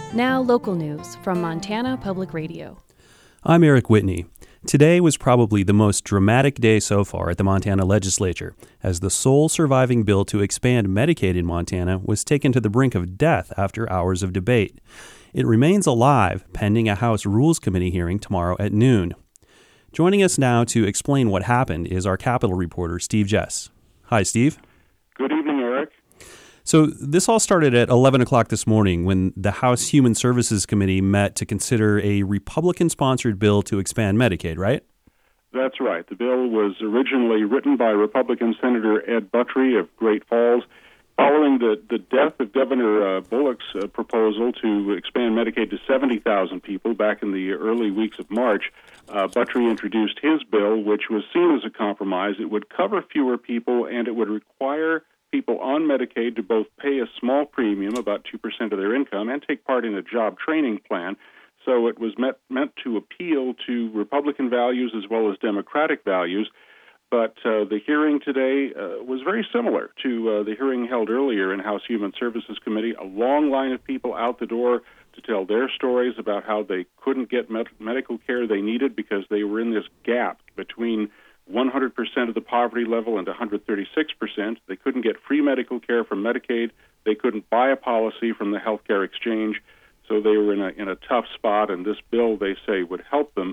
Now, local news from Montana Public Radio. I'm Eric Whitney. Today was probably the most dramatic day so far at the Montana legislature, as the sole surviving bill to expand Medicaid in Montana was taken to the brink of death after hours of debate. It remains alive, pending a House Rules Committee hearing tomorrow at noon. Joining us now to explain what happened is our Capitol reporter, Steve Jess. Hi, Steve. Good evening, Eric. So this all started at 11 o'clock this morning when the House Human Services Committee met to consider a Republican-sponsored bill to expand Medicaid, right? That's right. The bill was originally written by Republican Senator Ed Buttrey of Great Falls. Following the death of Governor Bullock's proposal to expand Medicaid to 70,000 people back in the early weeks of March, Buttrey introduced his bill, which was seen as a compromise. It would cover fewer people, and it would require people on Medicaid to both pay a small premium, about 2% of their income, and take part in a job training plan. So it was meant to appeal to Republican values as well as Democratic values. But the hearing today was very similar to the hearing held earlier in House Human Services Committee. A long line of people out the door to tell their stories about how they couldn't get medical care they needed because they were in this gap between 100% of the poverty level and 136%. They couldn't get free medical care from Medicaid. They couldn't buy a policy from the healthcare exchange. So they were in a tough spot, and this bill, they say, would help them.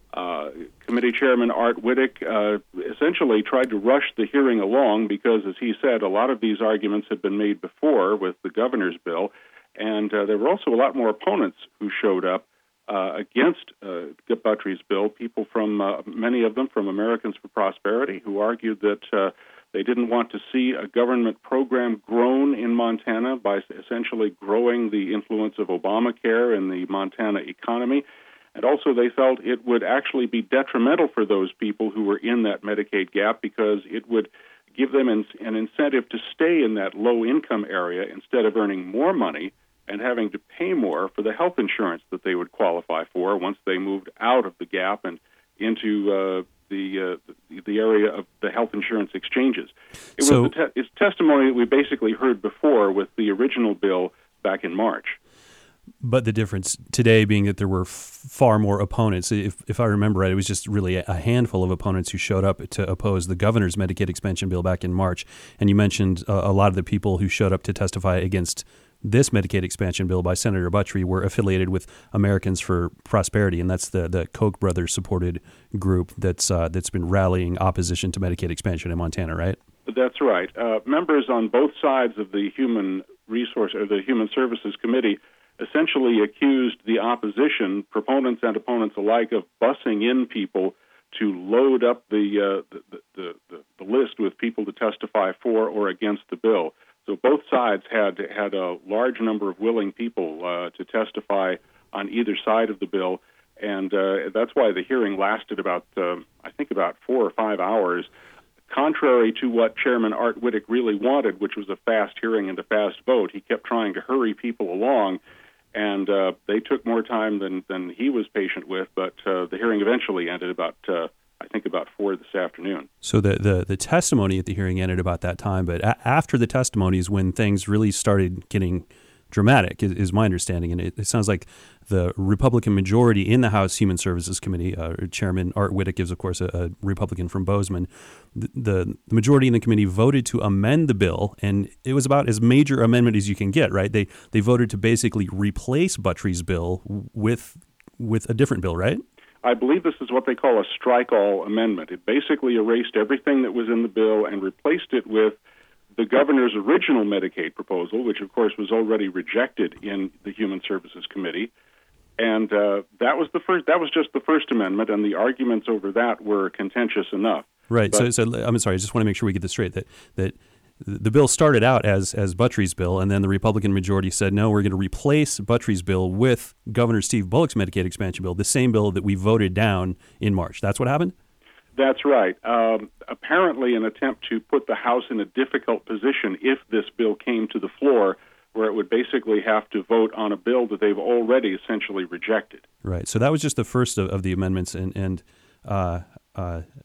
Committee Chairman Art Wittich essentially tried to rush the hearing along because, as he said, a lot of these arguments had been made before with the governor's bill, and there were also a lot more opponents who showed up against Buttrey's bill, people from, many of them from Americans for Prosperity, who argued that they didn't want to see a government program grown in Montana by essentially growing the influence of Obamacare in the Montana economy. And also they felt it would actually be detrimental for those people who were in that Medicaid gap because it would give them an incentive to stay in that low-income area instead of earning more money and having to pay more for the health insurance that they would qualify for once they moved out of the gap and into the area of the health insurance exchanges. It's testimony that we basically heard before with the original bill back in March. But the difference today being that there were far more opponents. If I remember right, it was just really a handful of opponents who showed up to oppose the governor's Medicaid expansion bill back in March. And you mentioned a lot of the people who showed up to testify against this Medicaid expansion bill by Senator Buttrey were affiliated with Americans for Prosperity, and that's the Koch brothers supported group that's been rallying opposition to Medicaid expansion in Montana, right? That's right. Members on both sides of the Human Services Committee essentially accused the opposition, proponents and opponents alike, of busing in people to load up the list with people to testify for or against the bill. So both sides had a large number of willing people to testify on either side of the bill, and that's why the hearing lasted about 4 or 5 hours. Contrary to what Chairman Art Wittich really wanted, which was a fast hearing and a fast vote, he kept trying to hurry people along, and they took more time than he was patient with. But the hearing eventually ended about 4 this afternoon. So the testimony at the hearing ended about that time, but after the testimony is when things really started getting dramatic, is my understanding. And it sounds like the Republican majority in the House Human Services Committee, Chairman Art Wittich is, of course, a Republican from Bozeman, the majority in the committee voted to amend the bill, and it was about as major amendment as you can get, right? They voted to basically replace Buttrey's bill with a different bill, right? I believe this is what they call a strike-all amendment. It basically erased everything that was in the bill and replaced it with the governor's original Medicaid proposal, which, of course, was already rejected in the Human Services Committee. And that was just the First Amendment, and the arguments over that were contentious enough. Right. So I'm sorry. I just want to make sure we get this straight. That the bill started out as Buttrey's bill, and then the Republican majority said, no, we're going to replace Buttrey's bill with Governor Steve Bullock's Medicaid expansion bill, the same bill that we voted down in March. That's what happened? That's right. Apparently an attempt to put the House in a difficult position if this bill came to the floor, where it would basically have to vote on a bill that they've already essentially rejected. Right. So that was just the first of the amendments, and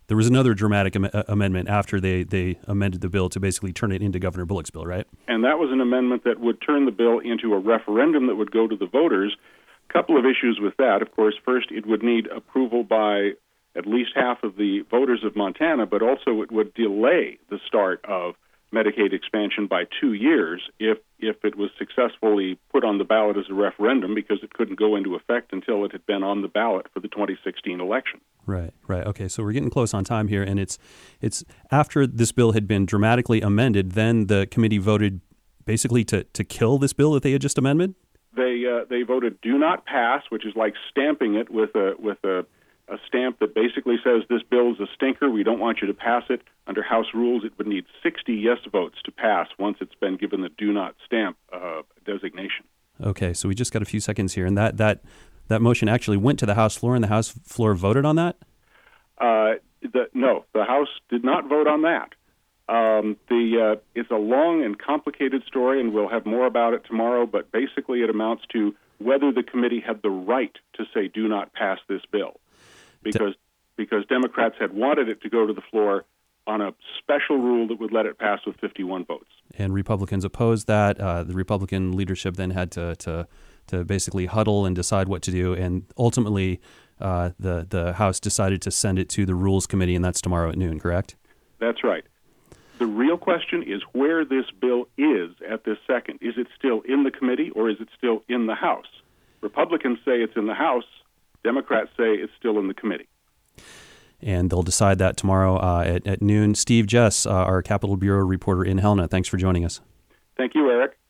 There was another dramatic amendment after they amended the bill to basically turn it into Governor Bullock's bill, right? And that was an amendment that would turn the bill into a referendum that would go to the voters. A couple of issues with that. Of course, first, it would need approval by at least half of the voters of Montana, but also it would delay the start of Medicaid expansion by 2 years if it was successfully put on the ballot as a referendum, because it couldn't go into effect until it had been on the ballot for the 2016 election. Right. Okay, so we're getting close on time here, and it's after this bill had been dramatically amended, then the committee voted basically to kill this bill that they had just amended? They voted do not pass, which is like stamping it with a stamp that basically says this bill is a stinker, we don't want you to pass it. Under House rules, it would need 60 yes votes to pass once it's been given the do not stamp designation. Okay, so we just got a few seconds here, and that motion actually went to the House floor, and the House floor voted on that? No, the House did not vote on that. It's a long and complicated story, and we'll have more about it tomorrow, but basically it amounts to whether the committee had the right to say do not pass this bill, because Democrats had wanted it to go to the floor on a special rule that would let it pass with 51 votes. And Republicans opposed that. The Republican leadership then had to basically huddle and decide what to do, and ultimately the House decided to send it to the Rules Committee, and that's tomorrow at noon, correct? That's right. The real question is where this bill is at this second. Is it still in the committee, or is it still in the House? Republicans say it's in the House. Democrats say it's still in the committee. And they'll decide that tomorrow at noon. Steve Jess, our Capitol Bureau reporter in Helena, thanks for joining us. Thank you, Eric.